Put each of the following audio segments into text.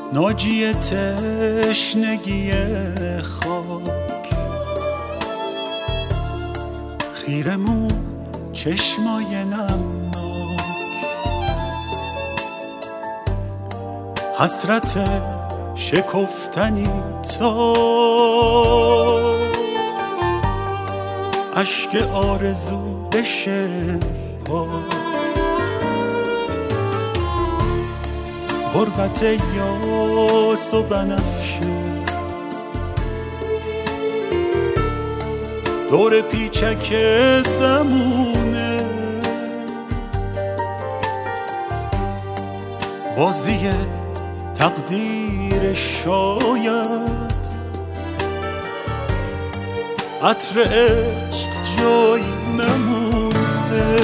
ناجی تشنگی خاک، خیرمون چشمای نمناک، حسرت شکفتنی تا اشک آرزو بشه پاک، غربت یاس و بنفشه دور پیچک زمونه، بازی تقدیر شاید عطر عشق جایی نمونه.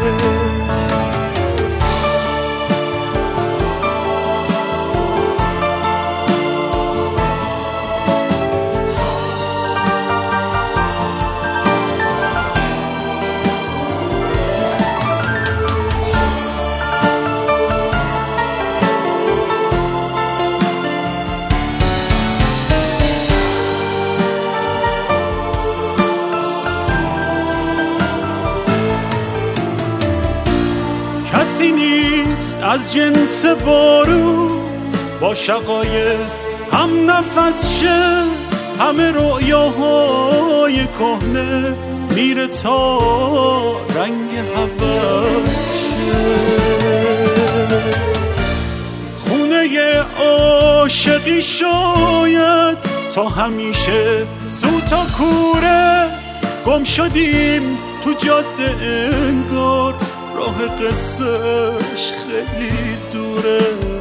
کسی نیست از جنس بارون با شقایق هم نفس شه، همه رؤیاهای کهنه میره تا رنگ هوس شه، خونه عاشقی شاید تا همیشه زود تا کوره، گم شدیم تو جاده انگار راه قصهش خیلی دوره.